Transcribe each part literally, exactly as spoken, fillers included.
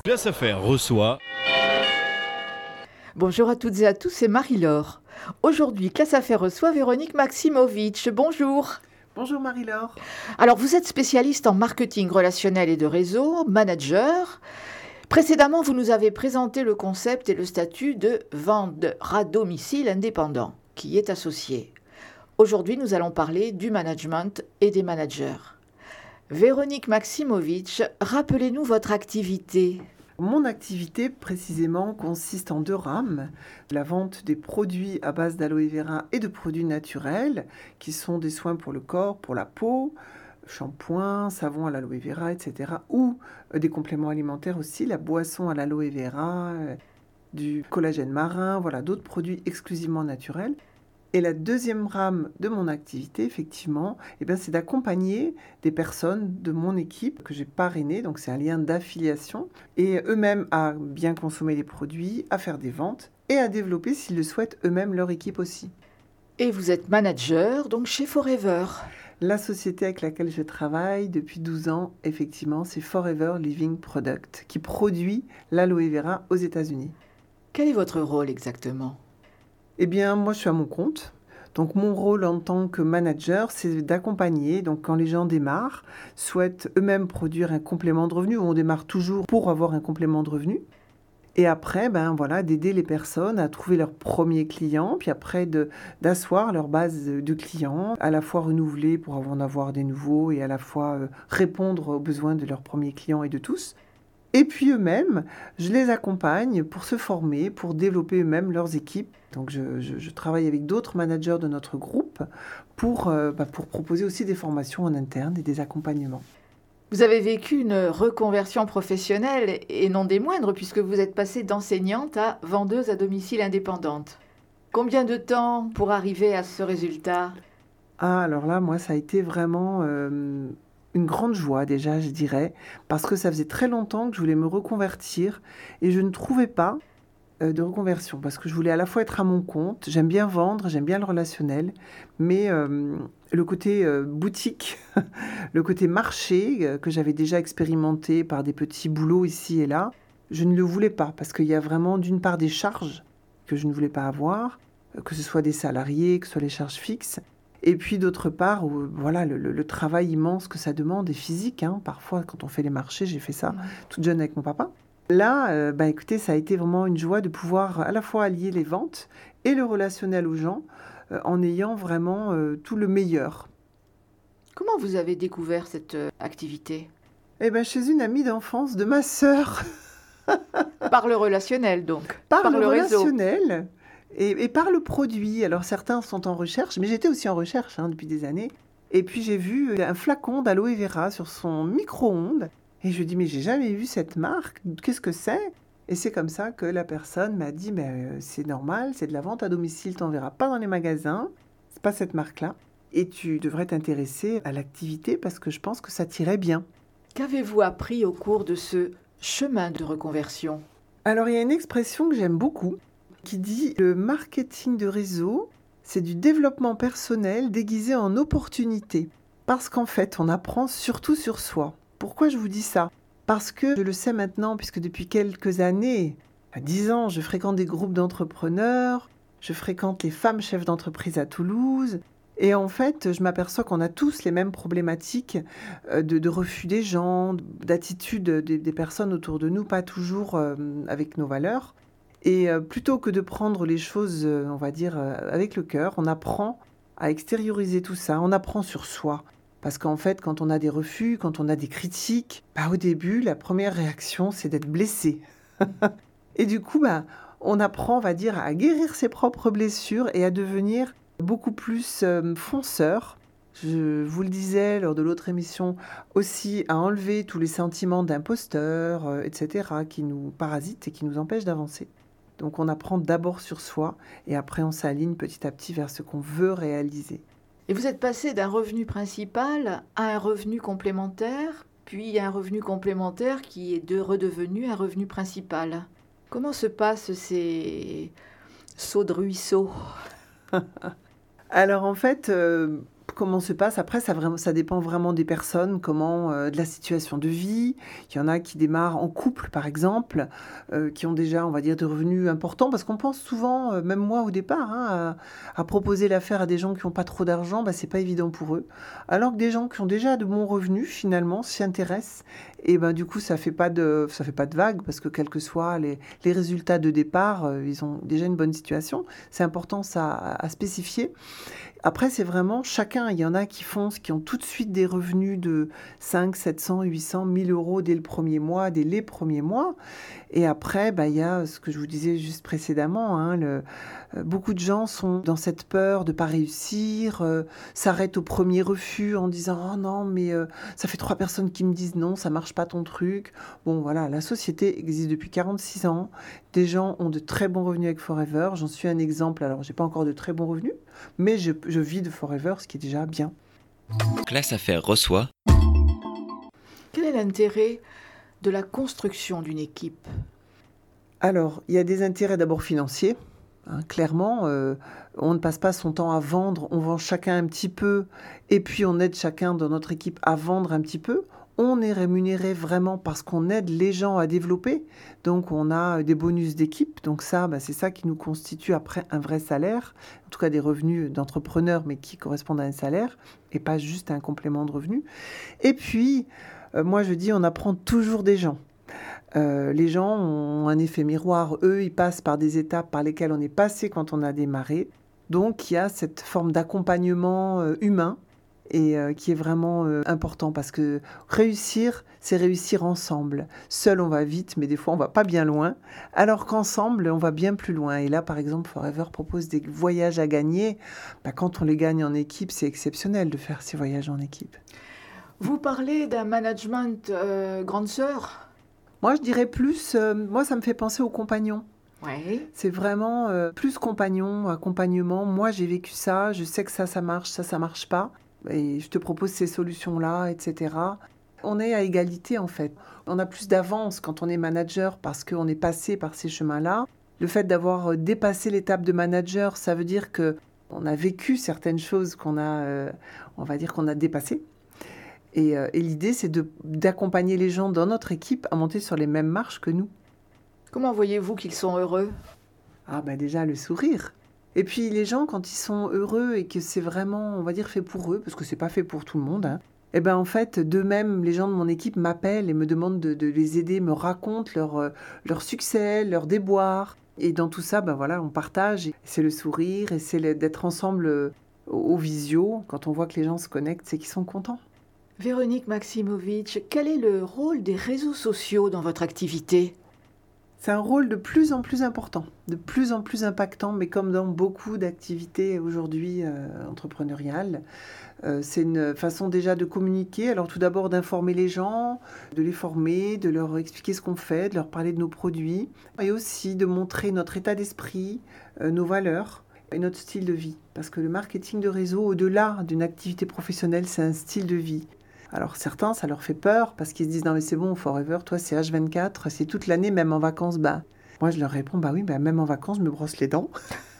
Classe Affaires reçoit... Bonjour à toutes et à tous, c'est Marie-Laure. Aujourd'hui, Classe Affaires reçoit Véronique Maximovic. Bonjour. Bonjour Marie-Laure. Alors, vous êtes spécialiste en marketing relationnel et de réseau, manager. Précédemment, vous nous avez présenté le concept et le statut de vendeur à domicile indépendant, qui y est associé. Aujourd'hui, nous allons parler du management et des managers. Véronique Maximovic, rappelez-nous votre activité. Mon activité précisément consiste en deux rames. La vente des produits à base d'aloe vera et de produits naturels, qui sont des soins pour le corps, pour la peau, shampoing, savon à l'aloe vera, et cetera. Ou euh, des compléments alimentaires aussi, la boisson à l'aloe vera, euh, du collagène marin, voilà, d'autres produits exclusivement naturels. Et la deuxième rame de mon activité, effectivement, eh bien, c'est d'accompagner des personnes de mon équipe que j'ai parrainées, donc c'est un lien d'affiliation, et eux-mêmes à bien consommer les produits, à faire des ventes et à développer, s'ils le souhaitent, eux-mêmes leur équipe aussi. Et vous êtes manager, donc chez Forever. La société avec laquelle je travaille depuis douze ans, effectivement, c'est Forever Living Product, qui produit l'aloe vera aux États-Unis. Quel est votre rôle exactement ? Eh bien, moi, je suis à mon compte. Donc, mon rôle en tant que manager, c'est d'accompagner. Donc, quand les gens démarrent, souhaitent eux-mêmes produire un complément de revenu, on démarre toujours pour avoir un complément de revenu. Et après, ben voilà, d'aider les personnes à trouver leurs premiers clients, puis après de, d'asseoir leur base de clients, à la fois renouveler pour en avoir des nouveaux et à la fois euh, répondre aux besoins de leurs premiers clients et de tous. Et puis eux-mêmes, je les accompagne pour se former, pour développer eux-mêmes leurs équipes. Donc je, je, je travaille avec d'autres managers de notre groupe pour, euh, bah, pour proposer aussi des formations en interne et des accompagnements. Vous avez vécu une reconversion professionnelle et non des moindres puisque vous êtes passée d'enseignante à vendeuse à domicile indépendante. Combien de temps pour arriver à ce résultat ? Ah, alors là, moi, ça a été vraiment... Euh, une grande joie déjà, je dirais, parce que ça faisait très longtemps que je voulais me reconvertir et je ne trouvais pas euh, de reconversion parce que je voulais à la fois être à mon compte, j'aime bien vendre, j'aime bien le relationnel, mais euh, le côté euh, boutique, le côté marché euh, que j'avais déjà expérimenté par des petits boulots ici et là, je ne le voulais pas parce qu'il y a vraiment d'une part des charges que je ne voulais pas avoir, que ce soit des salariés, que ce soit les charges fixes. Et puis d'autre part, voilà, le, le, le travail immense que ça demande est physique. Hein. Parfois, quand on fait les marchés, j'ai fait ça toute jeune avec mon papa. Là, euh, bah, écoutez, ça a été vraiment une joie de pouvoir à la fois allier les ventes et le relationnel aux gens euh, en ayant vraiment euh, tout le meilleur. Comment vous avez découvert cette euh, activité ? Eh bien, chez une amie d'enfance de ma sœur. Par le relationnel, donc. Par, Par le, le relationnel. réseau. Et, et par le produit. Alors certains sont en recherche, mais j'étais aussi en recherche hein, depuis des années. Et puis j'ai vu un flacon d'aloe vera sur son micro-ondes. Et je dis, mais j'ai jamais vu cette marque, qu'est-ce que c'est ? Et c'est comme ça que la personne m'a dit, mais euh, c'est normal, c'est de la vente à domicile, t'en verras pas dans les magasins, c'est pas cette marque-là. Et tu devrais t'intéresser à l'activité parce que je pense que ça t'irait bien. Qu'avez-vous appris au cours de ce chemin de reconversion ? Alors il y a une expression que j'aime beaucoup, qui dit le marketing de réseau, c'est du développement personnel déguisé en opportunité. Parce qu'en fait, on apprend surtout sur soi. Pourquoi je vous dis ça ? Parce que je le sais maintenant, puisque depuis quelques années, à dix ans, je fréquente des groupes d'entrepreneurs, je fréquente les femmes chefs d'entreprise à Toulouse, et en fait, je m'aperçois qu'on a tous les mêmes problématiques de, de refus des gens, d'attitude des, des personnes autour de nous, pas toujours euh, avec nos valeurs. Et euh, plutôt que de prendre les choses, euh, on va dire, euh, avec le cœur, on apprend à extérioriser tout ça, on apprend sur soi. Parce qu'en fait, quand on a des refus, quand on a des critiques, bah, au début, la première réaction, c'est d'être blessé. Et du coup, bah, on apprend, on va dire, à guérir ses propres blessures et à devenir beaucoup plus euh, fonceur. Je vous le disais lors de l'autre émission, aussi à enlever tous les sentiments d'imposteur, euh, et cetera, qui nous parasitent et qui nous empêchent d'avancer. Donc on apprend d'abord sur soi et après on s'aligne petit à petit vers ce qu'on veut réaliser. Et vous êtes passé d'un revenu principal à un revenu complémentaire, puis à un revenu complémentaire qui est de redevenu un revenu principal. Comment se passent ces sauts de ruisseau ? Alors en fait, euh, Comment se passe? Après, ça, vraiment, ça dépend vraiment des personnes, comment, euh, de la situation de vie. Il y en a qui démarrent en couple, par exemple, euh, qui ont déjà, on va dire, des revenus importants, parce qu'on pense souvent, euh, même moi au départ, hein, à, à proposer l'affaire à des gens qui n'ont pas trop d'argent, bah, c'est pas évident pour eux. Alors que des gens qui ont déjà de bons revenus, finalement, s'y intéressent, et ben du coup, ça fait pas de, ça fait pas de vague, parce que quels que soient les, les résultats de départ, euh, ils ont déjà une bonne situation. C'est important ça à, à spécifier. Après, c'est vraiment chacun. Il y en a qui foncent, qui ont tout de suite des revenus de cinq, sept cents, huit cents, mille euros dès le premier mois, dès les premiers mois. Et après, bah, il y a ce que je vous disais juste précédemment. Hein, le, euh, beaucoup de gens sont dans cette peur de ne pas réussir, euh, s'arrêtent au premier refus en disant « Oh non, mais euh, ça fait trois personnes qui me disent non, ça ne marche pas ton truc. » Bon, voilà, la société existe depuis quarante-six ans. Des gens ont de très bons revenus avec Forever. J'en suis un exemple. Alors, je n'ai pas encore de très bons revenus, mais je, je vis de Forever, ce qui est déjà bien. Classe Affaires reçoit. Quel est l'intérêt de la construction d'une équipe? Alors, il y a des intérêts d'abord financiers. Hein, clairement, euh, on ne passe pas son temps à vendre, on vend chacun un petit peu, et puis on aide chacun dans notre équipe à vendre un petit peu. On est rémunéré vraiment parce qu'on aide les gens à développer. Donc, on a des bonus d'équipe. Donc ça, bah, c'est ça qui nous constitue après un vrai salaire. En tout cas, des revenus d'entrepreneurs, mais qui correspondent à un salaire et pas juste à un complément de revenu. Et puis, euh, moi, je dis, on apprend toujours des gens. Euh, les gens ont un effet miroir. Eux, ils passent par des étapes par lesquelles on est passé quand on a démarré. Donc, il y a cette forme d'accompagnement euh, humain et euh, qui est vraiment euh, important parce que réussir, c'est réussir ensemble. Seul, on va vite, mais des fois, on va pas bien loin, alors qu'ensemble, on va bien plus loin. Et là, par exemple, Forever propose des voyages à gagner. Bah, quand on les gagne en équipe, c'est exceptionnel de faire ces voyages en équipe. Vous parlez d'un management euh, grande sœur? Moi, je dirais plus, euh, moi, ça me fait penser aux compagnons. Oui. C'est vraiment euh, plus compagnon, accompagnement. Moi, j'ai vécu ça, je sais que ça, ça marche, ça, ça marche pas. Et je te propose ces solutions-là, et cetera. On est à égalité, en fait. On a plus d'avance quand on est manager parce qu'on est passé par ces chemins-là. Le fait d'avoir dépassé l'étape de manager, ça veut dire qu'on a vécu certaines choses qu'on a, euh, on va dire qu'on a dépassées. Et, euh, et l'idée, c'est de, d'accompagner les gens dans notre équipe à monter sur les mêmes marches que nous. Comment voyez-vous qu'ils sont heureux? Ah ben déjà, le sourire. Et puis les gens, quand ils sont heureux et que c'est vraiment, on va dire, fait pour eux, parce que c'est pas fait pour tout le monde, hein, et ben en fait, d'eux-mêmes, les gens de mon équipe m'appellent et me demandent de, de les aider, me racontent leur, euh, leur succès, leurs déboires. Et dans tout ça, ben voilà, on partage. Et c'est le sourire et c'est le, d'être ensemble euh, au visio. Quand on voit que les gens se connectent, c'est qu'ils sont contents. Véronique Maximovitch, quel est le rôle des réseaux sociaux dans votre activité? C'est un rôle de plus en plus important, de plus en plus impactant, mais comme dans beaucoup d'activités aujourd'hui euh, entrepreneuriales. Euh, c'est une façon déjà de communiquer. Alors tout d'abord d'informer les gens, de les former, de leur expliquer ce qu'on fait, de leur parler de nos produits, et aussi de montrer notre état d'esprit, euh, nos valeurs et notre style de vie. Parce que le marketing de réseau, au-delà d'une activité professionnelle, c'est un style de vie. Alors certains, ça leur fait peur parce qu'ils se disent « Non mais c'est bon, Forever, toi c'est H vingt-quatre, c'est toute l'année, même en vacances. » Bah, moi je leur réponds « Bah oui, bah, même en vacances, je me brosse les dents. »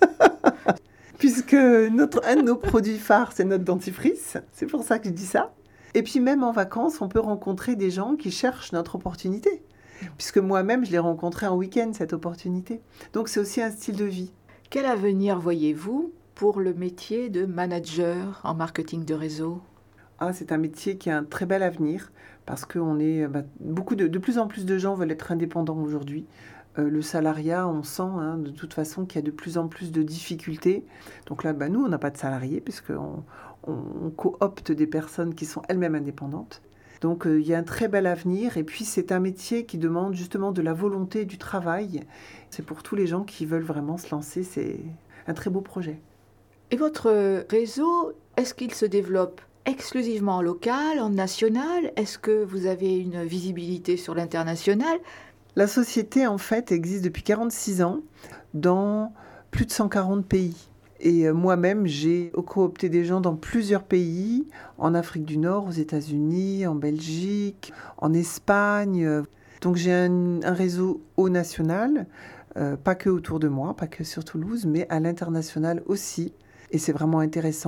Puisque notre, un de nos produits phares, c'est notre dentifrice. C'est pour ça que je dis ça. Et puis même en vacances, on peut rencontrer des gens qui cherchent notre opportunité. Puisque moi-même, je l'ai rencontré en week-end, cette opportunité. Donc c'est aussi un style de vie. Quel avenir voyez-vous pour le métier de manager en marketing de réseau? Ah, c'est un métier qui a un très bel avenir parce que on est, bah, beaucoup de, de plus en plus de gens veulent être indépendants aujourd'hui. Euh, le salariat, on sent hein, de toute façon qu'il y a de plus en plus de difficultés. Donc là, bah, nous, on n'a pas de salariés puisqu'on on, on coopte des personnes qui sont elles-mêmes indépendantes. Donc euh, il y a un très bel avenir et puis c'est un métier qui demande justement de la volonté et du travail. C'est pour tous les gens qui veulent vraiment se lancer, c'est un très beau projet. Et votre réseau, est-ce qu'il se développe exclusivement en local, en national? Est-ce que vous avez une visibilité sur l'international? La société, en fait, existe depuis quarante-six ans dans plus de cent quarante pays. Et moi-même, j'ai coopté des gens dans plusieurs pays, en Afrique du Nord, aux États-Unis, en Belgique, en Espagne. Donc j'ai un, un réseau au national, euh, pas que autour de moi, pas que sur Toulouse, mais à l'international aussi. Et c'est vraiment intéressant.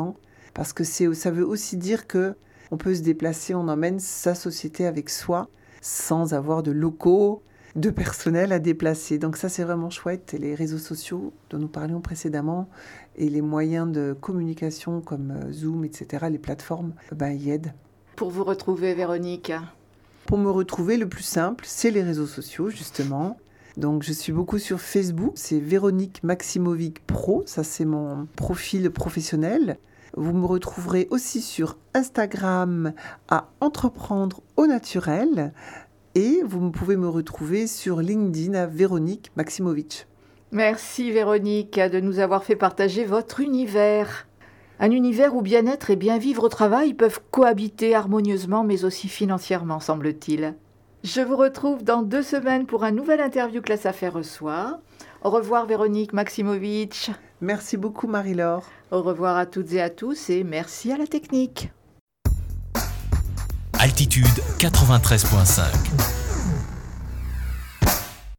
parce que c'est, ça veut aussi dire que on peut se déplacer, on emmène sa société avec soi sans avoir de locaux, de personnel à déplacer. Donc ça, c'est vraiment chouette. Et les réseaux sociaux dont nous parlions précédemment et les moyens de communication comme Zoom, et cetera, les plateformes, ben, y aident. Pour vous retrouver, Véronique? Pour me retrouver, le plus simple, c'est les réseaux sociaux, justement. Donc, je suis beaucoup sur Facebook. C'est Véronique Maximovic Pro. Ça, c'est mon profil professionnel. Vous me retrouverez aussi sur Instagram à Entreprendre au naturel. Et vous pouvez me retrouver sur LinkedIn à Véronique Maximovic. Merci Véronique de nous avoir fait partager votre univers. Un univers où bien-être et bien vivre au travail peuvent cohabiter harmonieusement, mais aussi financièrement, semble-t-il. Je vous retrouve dans deux semaines pour un nouvel interview Classe Affaires reçoit. Au revoir Véronique Maximovic. Merci beaucoup Marie-Laure. Au revoir à toutes et à tous et merci à la technique. Altitude quatre-vingt-treize virgule cinq.